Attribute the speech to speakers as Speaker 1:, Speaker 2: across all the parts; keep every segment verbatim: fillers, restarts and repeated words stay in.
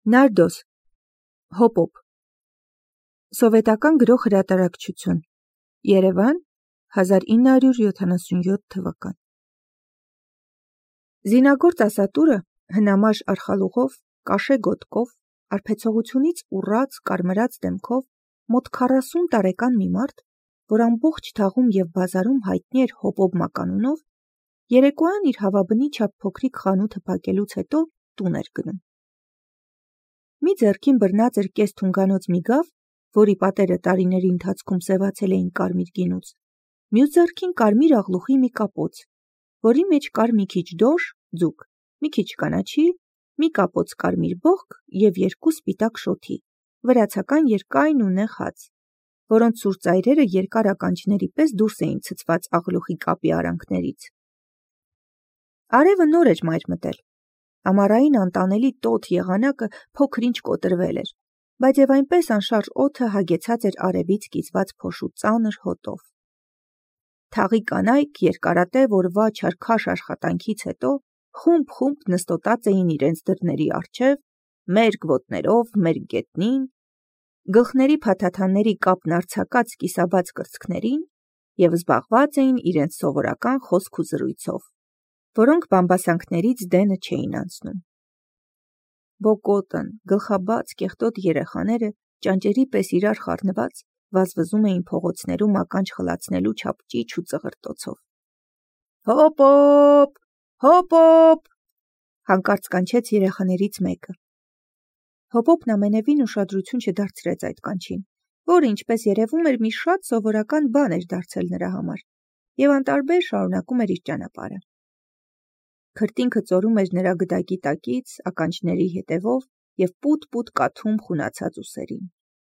Speaker 1: Նարդոս, Հոպոպ, Սովետական գրող հրատարակչություն, Երևան, հազար ինը հարյուր յոթանասունյոթ թվական։ Զինագործ ասատուրը հնամաշ արխալուղով, կաշե գոտկով, արբեցողությունից ուռած, կարմրած դեմքով, մոտ քառասուն տարեկան մի մարդ, որ ամբողջ թաղում և բազարում հայտնի էր Հոպոպ մականունով, երեկոյան իր հավաբնի չափ փոքրիկ խանութը փակելուց հետո տուն էր գնում։ Մի ձեռքին բռնած էր կես թունգանոց մի գավ, որի պատերը տարիների ընթացքում սևացել էին կարմիր գինուց, մյուս ձեռքին կարմիր աղլուխի մի կապոց, որի մեջ կար մի քիչ դոշ, ձուկ, մի քիչ կանաչի, մի կապոց կարմիր բողկ և երկու սպիտակ շոթի, վրացական երկայն ու նեղ հաց, որոնց սուր ծայրերը երկար ականջների պես դուրս էին ցցված աղլուխի կապի արանքներից։ Արևը նոր էր մայր մտել, ամառային անտանելի տոթ եղանակը փոքր-ինչ կոտրվել էր, բայց և այնպես անշարժ օդը հագեցած էր արևից կիզված փոշու ծանր հոտով։ Թաղի կանայք երկարատև օրվա չարքաշ աշխատանքից հետո խումբ-խումբ նստոտած էին իրենց դռների առջև, մերկ ոտներով, մերկ գետնին, գլխների փաթաթանների կապն արձակած կիսաբաց կրծքներին և զբաղված էին իրենց սովորական խոսք ու զրույցով, որոնք բամբասանքներից դենը չէին անցնում։ Բոկոտն, գլխաբաց, կեղտոտ երեխաները, ճանճերի պես իրար խառնված, վազվզում էին փողոցներում ականջ խլացնելու չափ ճիչ ու ծղրտոցով։ Հոպոպ, Հոպոպ, հանկարծ կանչեց երեխաներից մեկը։ Հոպոպն ամենևին ուշադրություն չդարձրեց այդ կանչին, որը, ինչպես երևում էր, մի շատ սովորական բան էր դարձել նրա համար, և անտարբեր շարունակում էր իր ճանապարհը։ Քրտինքը ծորում էր նրա գդակի տակից, ականջների հետևով և պուտ-պուտ կաթում խունացած ուսերին։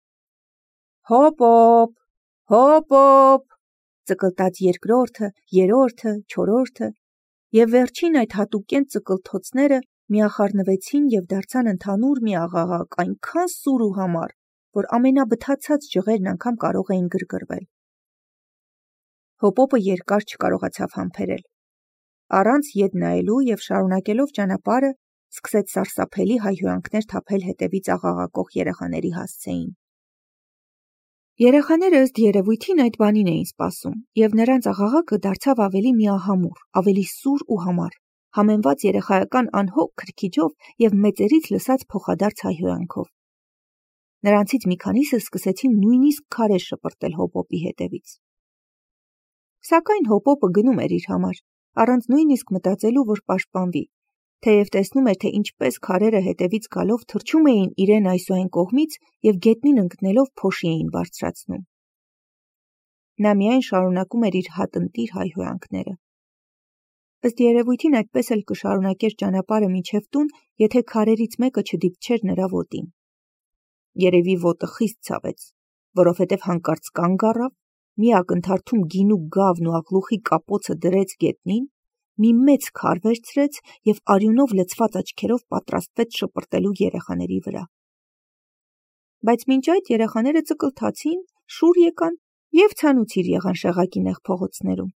Speaker 1: Հոպոպ, Հոպոպ, ծկլտաց երկրորդը, երրորդը, չորրորդը, և վերջին այդ հատուկենտ ծկլթոցները միախառնվեցին և դարձան ընդհանուր մի աղաղակ այնքան սուր ու համառ, որ ամենաբթացած ջղերն անգամ կարող էին գրգռվել։ Հոպոպը երկար չկարողացավ համբերել։ Առանց ետ նայելու և շարունակելով ճանապարհը, սկսեց սարսափելի հայհոյանքներ թափել հետևից աղաղակող երեխաների հասցեին։ Երեխաները ըստ երևույթին այդ բանին էին սպասում, և նրանց աղաղակը դարձավ ավելի միահամուռ, ավելի սուր ու համառ, համեմված երեխայական անհոգ քրքիջով և մեծերից լսած փոխադարձ հայհոյանքով։ Նրանցից մի քանիսը սկսեցին նույնիսկ քարեր շպրտել Հոպոպի հետևից։ Սակայն Հոպոպը գնում էր իր համար, առանց նույնիսկ մտածելու, որ պաշտպանվի, թեև տեսնում էր, թե ինչպես քարերը հետևից գալով թռչում էին իրեն այս ու այն կողմից և գետնին ընկնելով փոշի էին բարձրացնում։ Նա միայն շարունակում էր իր հատնտիր հայհոյանքները։ Ըստ երևույթին այդպես էլ կշարունակեր ճանապարհը մինչև տուն, եթե քարերից մեկը չդիպչեր նրա ոտին։ Երևի ոտը խիստ ցավեց, որովհետև հանկարծ կանգ առավ, մի ակնթարթում գինու գավն ու աղլուխի կապոցը դրեց գետնին, մի մեծ քար վերցրեց և արյունով լցված աչքերով պատրաստվեց շպրտելու երեխաների վրա։ Բայց մինչ այդ երեխաները ծկլթացին, շուռ եկան և ցանուցիր եղան շեղակի նեղ փողոցներում։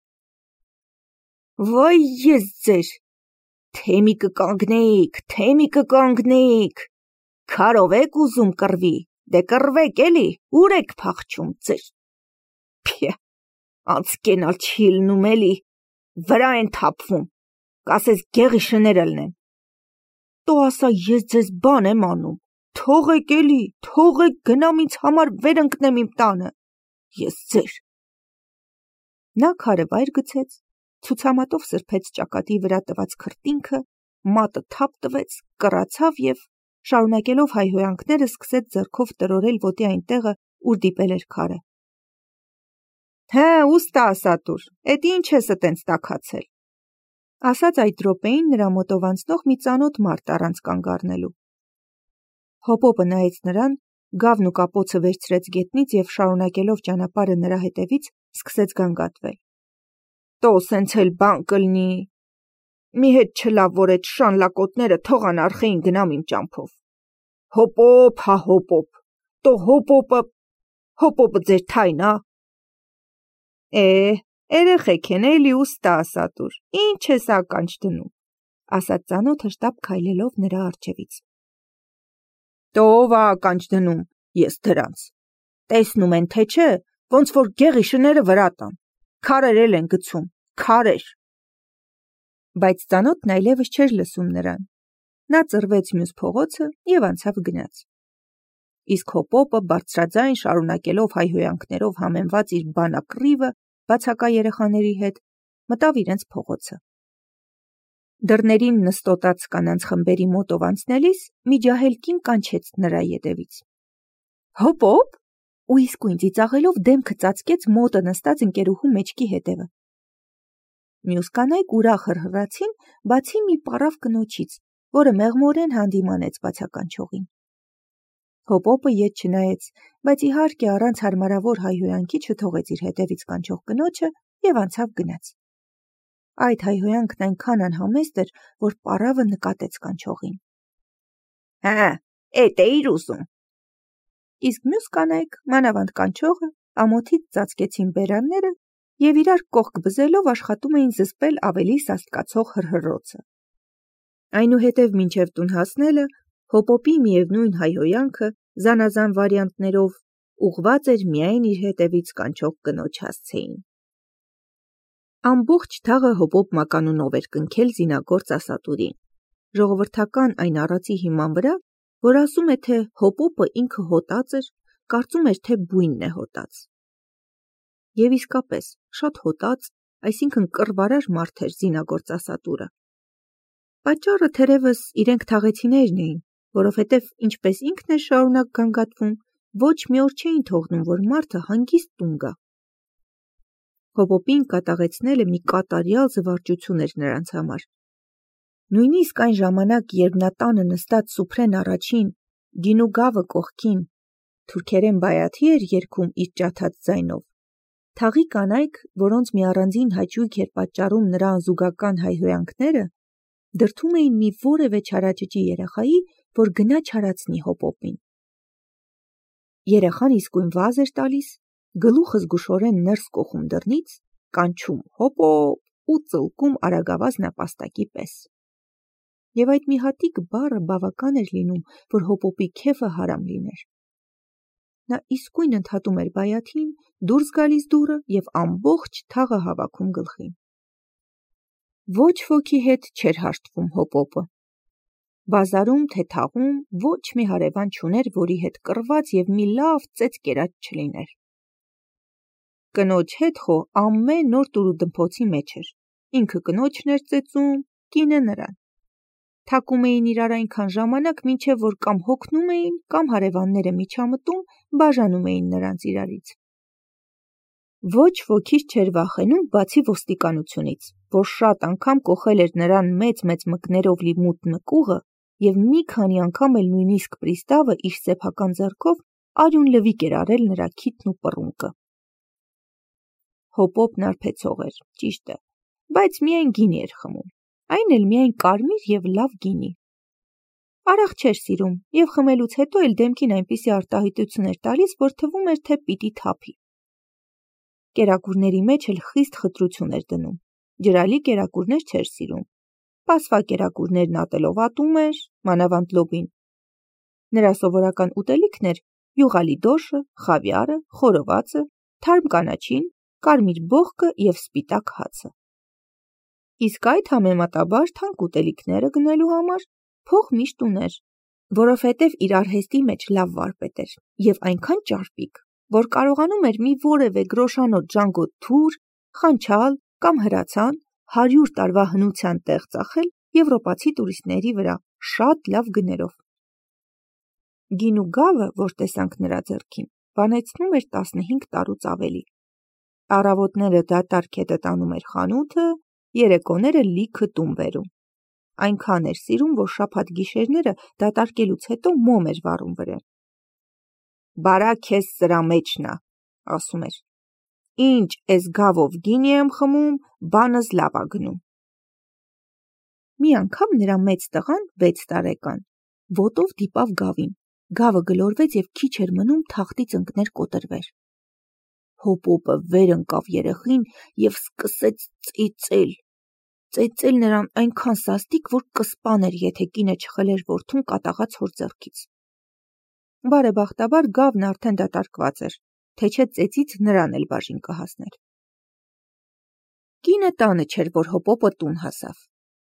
Speaker 1: Վայ ես ձեր, թե մի կկանգնեիք, թե մի կկանգնեիք, քարով եք ուզում կռվի, դե կռվեք էլի, ուր եք փախչում ձեր, փյե, անցկենալ չի լնում էլի, վրա են թափվում, կասես գեղի շներ ըլնեն։ Տո ասա ես ձեզ բան եմ անում, թողեք էլի, թողեք գնամ ինձ համար վեր ընկնեմ իմ տանը, ես ձեր։ Նա քարը վայր գցեց, ցուցամատով սրբեց ճակատի վրա տված քրտինքը, մատը թափ տվեց, կռացավ և, շարունակելով հայհոյանքները, սկսեց ձեռքով տրորել ոտի այն տեղը, ուր դիպել էր քարը։ Հը, ուստա ասատուր, էդ ինչ ես տենց տաքացել, ասաց այդ րոպեին նրա մոտով անցնող մի ծանոթ մարդ առանց կանգ առնելու։ Հոպոպը նայեց նրան, գավն ու կապոցը վերցրեց գետնից և շարունակելով ճանապարհը նրա հետևից, սկսեց գանգատվել։ Տո սենց էլ բան կլնի, մի հետ չլավ, որ էդ շան լակոտները թող անարխեին գնամ իմ ճամփով։ Հոպոպ, հա Հոպոպ, տո Հոպոպը, Հոպոպը ձեր թայն ա։ Է, երեխեք են էլի ուստա ասատուր, ինչ ես ականջ դնում, ասաց ծանոթը շտապ քայլելով նրա առջևից։ Տով ա կանչ դնում, ես դրանց։ Տեսնում են, թե չէ, ոնց որ գեղի շները վրա տան, քարերել են գցում, քարեր։ Բայց ծանոթն այլևս չէր լսում նրան։ Նա ծռվեց մյուս փողոցը և անցավ գնաց։ Իսկ հոպոպը բարձրաձայն շարունակելով հայհոյանքներով համեմված իր բանակռիվը բացակա երեխաների հետ, մտավ իրենց փողոցը։ Դռներին նստոտած կանանց խմբերի մոտով անցնելիս մի ջահել կին կանչեց նրա ետևից։ Հոպոպ, ու իսկույն ծիծաղելով դեմքը ծածկեց մոտը նստած ընկերուհու մեջքի հետևը։ Մյուս կանայք ուրախ հռհռացին, բացի մի պառավ կնոջից, որը մեղմորեն հանդիմանեց բացականչողին։ Հոպոպը ետ չնայեց, բայց իհարկե առանց հարմարավոր հայհոյանքի չթողեց իր հետևից կանչող կնոջը և անցավ գնաց։ Այդ հայհոյանքն այնքան անհամեստ էր, որ պառավը նկատեց կանչողին։ Հա, էդ էիր ուզում։ Իսկ մյուս կանայք, մանավանդ կանչողը, ամոթից ծածկեցին բերանները և իրար կողք բզելով աշխատում էին զսպել ավելի սաստկացող հռհռոցը։ Այնուհետև մինչև տուն հասնելը հոպոպի միևնույն հայհոյանքը զանազան վարիանտներով ուղղված էր միայն իր հետևից կանչող կնոջ հասցեին։ Ամբողջ թաղը հոպոպ մականունով էր կնքել զինագործ ասատուրին, ժողովրդական այն առածի հիման վրա, որ ասում է, թե հոպոպը ինքը հոտած էր, կարծում էր, թե բույնն է հոտած։ Եվ իսկապես, շատ հոտած, այսինքն կռվարար մարդ էր զինագործ ասատուրը։ Պատճառը թերևս իրենք թաղեցիներն էին, որովհետև ինչպես ինքն էր շարունակ գանգատվում, ոչ մի օր չէին թողնում, որ մարդը հանգիստ տուն գա։ Հոպոպին կատաղեցնելը մի կատարյալ զվարճություն էր նրանց համար։ Նույնիսկ այն ժամանակ, երբ նա տանը նստած Սուփրեն առաջին, գինու գավը կողքին, թուրքերեն բայաթի էր երգում իր ջաթած ձայնով, թաղի կանայք, որոնց մի առանձին հաճույք էր պատճառում նրա անզուգական հայհոյանքները, դրդում էին մի որևէ չարաճճի երեխայի, որ գնա չարացնի հոպոպին։ Երեխան իսկույն վազ էր տալիս, գլուխը զգուշորեն ներս կոխում դռնից, կանչում հոպոպ ու ծլկում արագավազ նապաստակի պես։ Եվ այդ մի հատիկ բառը բավական էր լինում, որ հոպոպի քեֆը հարամ լիներ։ Նա իսկույն ընդհատում էր բայաթին, դուրս գալիս դուռը և ամբողջ թաղը հավաքում գլխին։ Ոչ ոքի հետ չէր հաշտվում հոպոպը։ Բազարում, թե թաղում ոչ մի հարևան չուներ, որի հետ կռված և մի լավ ծեծ կերած չլիներ։ Կնոջ հետ խո ամեն օր տուրուդմփոցի մեջ էր, ինքը կնոջն էր ծեծում, կինը նրան։ Թակում էին իրար այնքան ժամանակ, մինչև որ կամ հոգնում էին, կամ հարևանները միջամտում, բաժանում էին նրանց իրարից։ Ոչ ոքից չէր վախենում, բացի ոստիկանությունից, որ շատ անգամ կոխել էր նրան մեծ-մեծ մկներով լի մութ նկուղը և մի քանի անգամ էլ նույնիսկ պրիստավը իր սեփական ձեռքով արյուն լվիկ էր արել նրա քիթն ու պռունկը։ Հոպոպն արբեցող էր, ճիշտ է, բայց միայն գինի էր խմում, այն էլ միայն կարմիր և լավ գինի։ Արաղ չէր սիրում և խմելուց հետո էլ դեմքին այնպիսի արտահայտություն էր տալիս, որ թվում էր, թե պիտի թափի։ Կերակուրների մեջ էլ խիստ խտրություն էր դնում, ջրալի կերակուրներ չէր սիրում, պասվա կերակուրներն ատելով ատում էր, մանավանդ լոբին։ Նրա սովորական ուտելիքն էր յուղալի դոշը, խավիարը, խորովածը, թարմ կանաչին, կարմիր բողկը և սպիտակ հացը։ Իսկ այդ համեմատաբար թանկ ուտելիքները գնելու համար փող միշտ ուներ, որովհետև իր արհեստի մեջ լավ վարպետ էր և այնքան ճարպիկ, որ կարողանում էր մի որևէ գրոշանոց ժանգոտ թուր, խանչալ կամ հրացան հարյուր տարվա հնության տեղ ծախել եվրոպացի տուրիստների վրա շատ լավ գներով։ Գինու գավը, որ տեսանք նրա ձեռքին, բանեցնում էր տասնհինգ տարուց ավելի։ Առավոտները դատարկ հետը տանում էր խանութը, երեկոները լիքը տուն բերում։ Այնքան էր սիրում, որ շաբաթ գիշերները դատարկելուց հետո մոմ էր վառում վրեն։ Բարա քեզ սրա մեջնա, ասում էր։ Ինչ էս գավով գինի եմ խմում, բանս լավ ա գնում։ Մի անգամ նրա մեծ տղան, վեց տարեկան, ոտով դիպավ գավին, գավը գլորվեց և քիչ էր մնում թախտից ընկներ կոտրվեր։ Հոպոպը վեր ընկավ երեխին և սկսեց ծեծել։ Ծեծել նրան այնքան սաստիկ, որ կսպաներ, եթե կինը չխլեր որդուն կատաղած հոր ձեռքից։ Բարեբախտաբար գավն արդեն դատարկված էր, թե չէ ծեծից նրան էլ բաժին կհասներ։ Կինը տանը չէր, որ Հոպոպը տուն հասավ։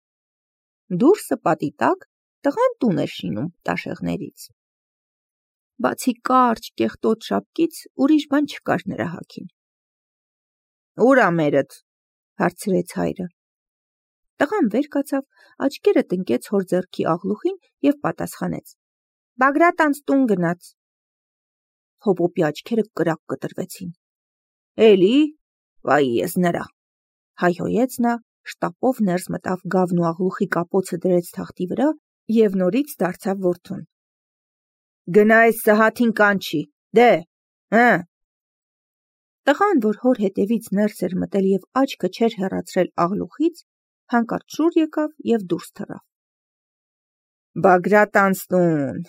Speaker 1: Դուրսը պատի տակ տղան տուն էր շինում տաշեղներից։ Բացի կարճ կեղտոտ շապկից ուրիշ բան չկար նրա հագին։ Ուր ա մերդ, հարցրեց հայրը։ Տղան վեր կացավ, աչքերը տնկեց հոր ձեռքի աղլուխին և պատասխանեց. Բագրատանց տուն գնաց։ Հոպոպի աչքերը կրակ կտրվեցին։ Էլի, վայ ես նրա, հայհոյեց նա, շտապով ներս մտավ գավն ու աղլուխի կապոցը դրեց թախտի վրա և նորից դարձավ որդուն։ Գնա այս Սահաթին կանչի, դե, հը։ Տղան, որ հոր հետևից ներս էր մտել և աչքը չէր հեռացրել աղլուխից, հանկարծ շուռ եկավ և դուրս թռավ։ Բագրատանց տուն,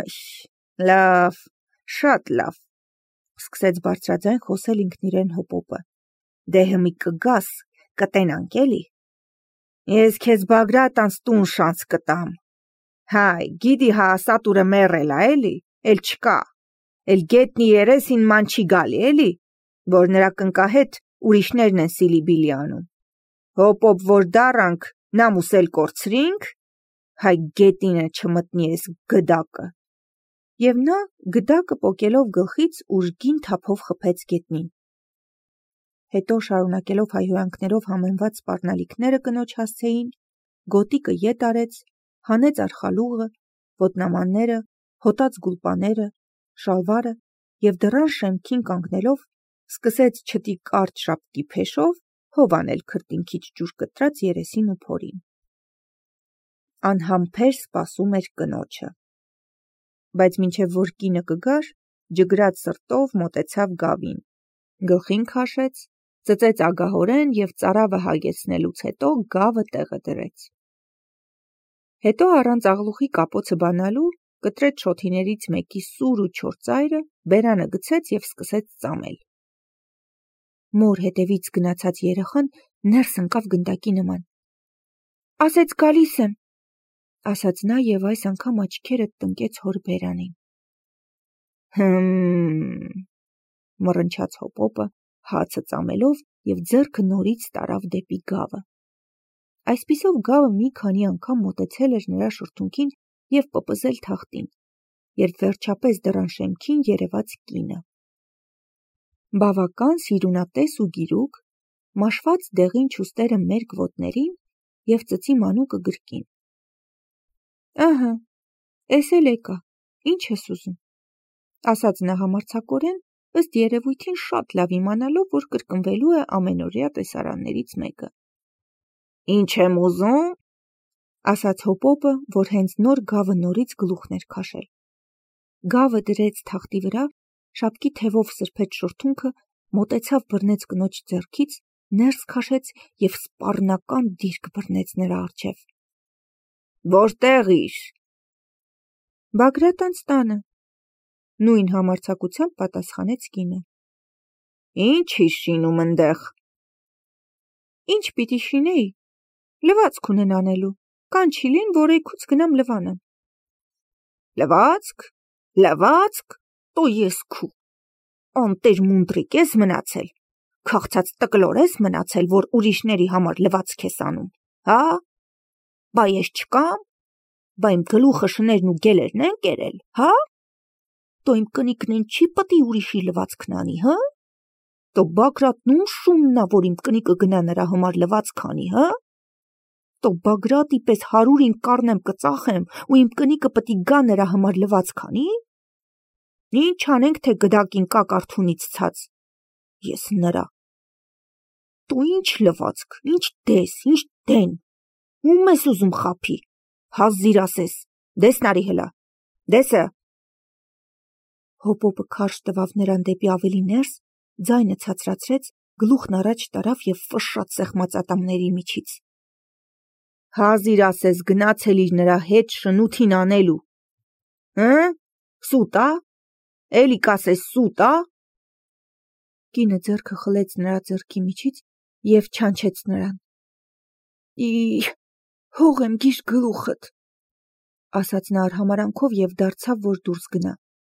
Speaker 1: լավ, շատ լավ, սկսեց բարձրաձայն խոսել ինքն իրեն Հոպոպը։ Դե հմի կգաս, կտենանք էլի։ Ես քեզ Բագրատանց տուն շանց կտամ։ Հայ, գիտի հա սատուրը մեռել ա էլի, էլ չկա, էլ գետնի երեսին ման չի գալի էլի, որ նրա կնկահետ ուրիշներն են սիլիբիլի անում։ Հոպոպ որ դառանք, նամուս էլ կորցրինք, հայ գետինը չմտնի ես գդակը։ Եվ նա գդակը պոկելով գլխից ուժգին թափով խփեց գետնին։ Հետո շարունակելով հայհոյանքներով համեմված սպառնալիքները կնոջ հասցեին, գոտիկը ետ արեց, հանեց արխալուղը, ոտնամանները, հոտած գուլպաները, շալվարը և դռան շեմքին կանգնելով սկսեց չտի կարճ շապկի փեշով հով անել քրտինքից ջուր կտրած երեսին ու փորին։ Անհամբեր սպասում էր կնոջը։ Բայց մինչև որ կինը կգար, ջգրած սրտով մոտեցավ գավին, գլխին քաշեց, ծծեց ագահորեն և ծարավը հագեցնելուց հետո գավը տեղը դրեց։ Հետո առանց աղլուխի կապոցը բանալու կտրեց շոթիներից մեկի սուր ու չոր ծայրը, բերանը գցեց և սկսեց ծամել։ Մոր հետևից գնացած երեխան ներս ընկավ գնդակի նման։ Ասեց գալիս եմ, ասաց նա և այս անգամ աչքերը տնկեց հոր բերանին։ Հըմ, մռնչաց Հոպոպը, հացը ծամելով և ձեռքը նորից տարավ դեպի գավը։ Այսպիսով գավը մի քանի անգամ մոտեցել էր նրա շրթունքին և պպզել թախտին, երբ վերջապես դռան շեմքին երևաց կինը։ Բավական սիրունատես ու գիրուկ, մաշված դեղին չուստերը մերկ ոտներին և ծծի մանուկը գրկին։ Ըհը, էս էլ եկա, ինչ ես ուզում, ասաց նա համարձակորեն, ըստ երևույթին շատ լավ իմանալով, որ կրկնվելու է ամենօրյա տեսարաններից մեկը։ Ինչ եմ ուզում, ասաց Հոպոպը, որ հենց նոր գավը նորից գլուխն էր քաշել։ Գավը դրեց թախտի վրա, շապկի թևով սրբեց շրթունքը, մոտեցավ բռնեց կնոջ ձեռքից, ներս քաշեց և սպառնական դիրք բռնեց նրա առջև։ Որտեղ իր։ Բագրատանց տանը, նույն համարձակությամբ պատասխանեց կինը։ Ինչ իր շինում ընդեղ։ Ինչ պիտի շինեի, լվացք ունեն անելու, կանչիլին, որ էգուց գնամ լվանեմ։ Լվացք, լվացք, տո ես քու, անտեր մունդրիկ ես մնացել, քաղցած տկլոր ես մնացել, որ ուրիշների համար լվացք ես անում, հա, բա ես չկամ, բա իմ գլուխը շներն ու գելերն են կերել, հա, տո իմ կնիկն են չի պտի ուրիշի լվացքն անի, հա, տո Բագրատն ում շուննա, որ իմ կնիկը գնա նրա համար լվացք անի, հա, տո Բագրատի պես հարուրին կառնեմ կծախեմ ու իմ կնիկը պտի գա նրա համար լվացք անի։ Ինչ անենք, թե գդակին կա կարթունից ցած։ Ես նրա։ Տու ինչ լվացք, ինչ դես, ինչ դեն։ Ում ես ուզում խափի։ Հազիր ասես, դեսնարի հլա, դեսը։ Հոպոպը քարշ տվավ նրան դեպի ավելի ներս, ձայնը ցածրացրեց, գլուխն առաջ տարավ և ֆշշաց սեղմած ատամների միջից։ Հազիր ասես գնացել իր նրա հետ շնութին անելու։ Հը՞, սուտ ա, էլի կասես սուտ ա։ Կինը ձեռքը խլեց նրա ձեռքի միջից և չանչեց նրան։ Ի, հող եմ գիշ գլուխդ, ասաց նա արհամարանքով և դարձավ, որ դուրս գնա։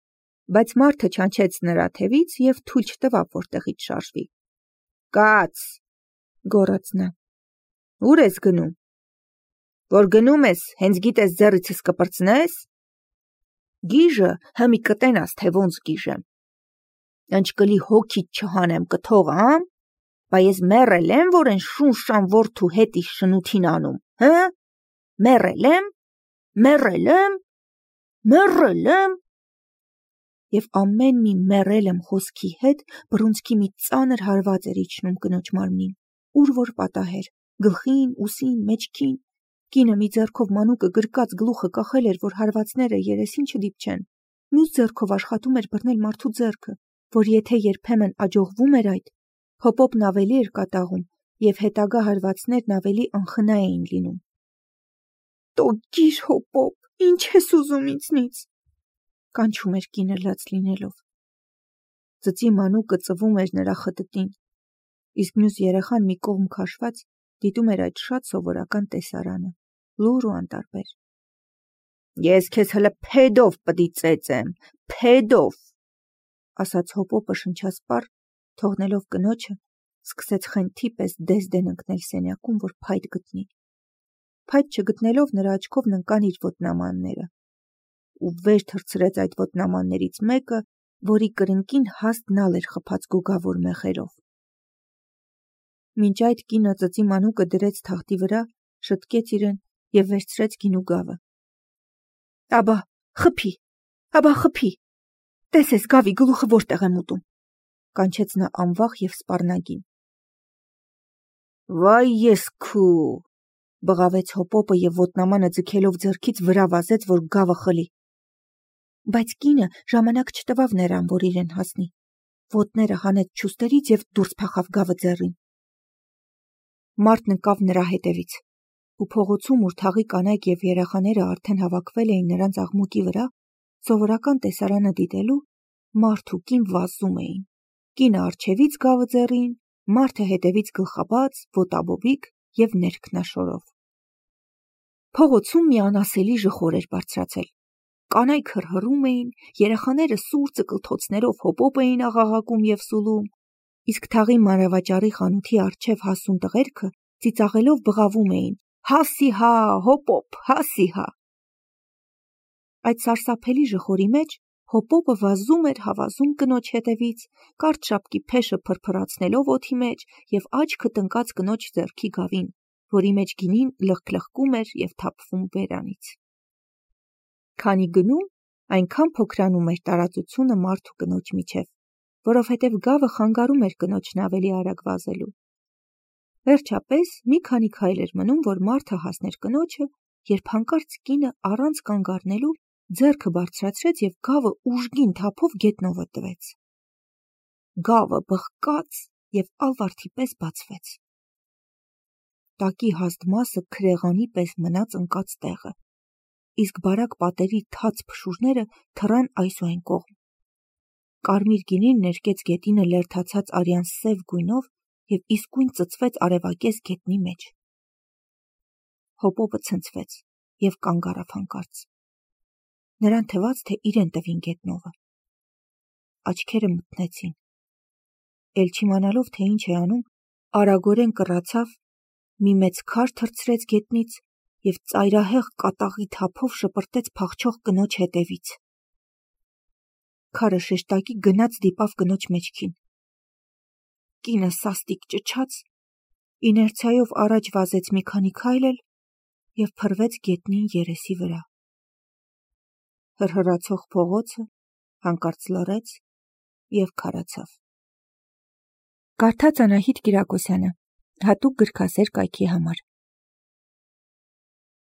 Speaker 1: բայց մարդը չանչեց նրա թևից և թույլ չտվավ, որ տեղից շարժվի։ Կաց, գոռաց նա, ուր ես գնում։ Որ գնում ես, հենց գիտես ձեռիցս կպրծնես։ Գիժը հմի կտենաս, թե ոնց գիժեմ։ Ընչկլի հոգիդ չհանեմ կթող, ամ։ Բա ես մեռել եմ, որ են շունշան որդու հետ իս շնութին անում, հը։ Մեռել եմ, մեռել եմ, մեռել եմ։ Եվ ամեն մի մեռել եմ խոսքի հետ բռունցքի մի ծանր հարված էր իջնում կնոջ մարմնին, ուր որ պատահեր, գլխին, ուսին, մեջքին։ Կինը մի ձեռքով մանուկը գրկած գլուխը կախել էր, որ հարվածները երեսին չդիպչեն, մյուս ձեռքով աշխատում էր բռնել մարդու ձեռքը, որ եթե երբեմն աջողվում էր այդ, հոպոպն ավելի էր կատաղում և հետագա հարվածներն ավելի անխնա էին լինում։ Տոկիր հոպոպ, ինչ ես ուզում ինձնից, կանչում էր կինը լաց լինելով։ Ծծի մանուկը ծվում էր նրա խտտին, իսկ մյուս երեխան մի կողմ քաշված դիտում էր այդ շատ սովորական տեսարանը, լուռ ու անտարբեր։ Ես քեզ հլը փեդով պդի ծեծեմ, փեդով, ասաց հոպոպը շնչասպառ, թողնելով կնոջը, սկսեց խենթի պես դես-դեն ընկնել սենյակում, որ փայտ գտնի։ Փայտ չգտնելով նրա աչքովն ընկան իր ոտնամանները, ու վեր թռցրեց այդ ոտնամաններից մեկը, որի կրնկին հաստ նալ էր խփած գոգավոր մեխերով։ Մինչ այդ կինը ծծի մանուկը դրեց թախտի վրա, շտկեց իրեն և վերցրեց գինու գավը։ Աբա, խփի, աբա խփի, տեսես գավի գլուխը որտեղ եմ ուտում, կանչեց նա անվախ և սպառնագին։ Վայ ես քու, բղավեց հոպոպը և ոտնամանը ձգելով ձեռքից վրա վազեց, որ գավը խլի։ Բայց կինը ժամանակ չտվավ նրան, որ իրեն հասնի, ոտները հանեց չուստերից և դուրս փախավ գավը ձեռին։ Մարդն ընկավ նրա հետևից, ու փողոցում, ուր թաղի կանայք և երեխաները արդեն հավաքվել էին նրանց աղմուկի վրա, սովորական տեսարանը դիտելու, մարդ ու կին վազում էին, կինը առջևից գավը ձեռին, մարդը հետևից գլխաբաց, ոտաբոբիկ և ներքնաշորով։ Փողոցում մի անասելի ժխոր էր բարձրացել։ Կանայք հռհռում էին, երեխաները սուր ծկլթոցներով հոպոպ էին աղաղակում և սուլում, իսկ թաղի մանրավաճառի խանութի առջև հասուն տղերքը ծիծաղելով բղավում էին. Հասի-հա, հոպոպ, հասի-հա։ Այդ սարսափելի ժխորի մեջ հոպոպը վազում էր հավազում կնոջ հետևից, կարճ շապկի փեշը փրփրացնելով օդի մեջ և աչքը տնկած կնոջ ձեռքի գավին, որի մեջ գինին լխկլխկում էր և թափվում բերանից։ Քանի գնում, այնքան փոքրանում էր տարածությունը մարդ ու կնոջ միջև, որովհետև գավը խանգարում էր կնոջն ավելի արագ վազելու։ Վերջապես մի քանի քայլ էր մնում, որ մարդը հասներ կնոջը, երբ հանկարծ կինը առանց կանգ առնելու ձեռքը բարձրացրեց և գավը ուժգին թափով գետնովը տվեց։ Գավը բղկաց և ալվարդի պես բացվեց։ Տակի հաստ մասը քրեղանի պես մնաց ընկած տեղը, իսկ բարակ պատերի թաց փշուրները թռան այս ու այն կողմ։ Կարմիր գինին ներկեց գետինը լերդացած արյան սև գույնով և իսկույն ծծվեց արևակեզ գետնի մեջ։ Հոպոպը ցնցվեց և կանգ առավ հանկարծ։ Նրան թվաց, թե իրեն տվին գետնովը։ Աչքերը մթնեցին։ Էլ չիմանալով, թե ինչ է անում, արագորեն կռացավ, մի մեծ քար թռցրեց գետնից և ծայրահեղ կատաղի թափով շպրտեց փախչող կնոջ հետևից։ Քարը շեշտակի գնաց դիպավ կնոջ մեջքին։ Կինը սաստիկ ճչաց, իներցիայով առաջ վազեց մի քանի քայլ էլ և փռվեց գետնին երեսի վրա։ Հռհռացող փողոցը հանկարծ լռեց և քարացավ։ Կարդաց Անահիտ Կիրակոսյանը, հատուկ գրքասեր կայքի համար։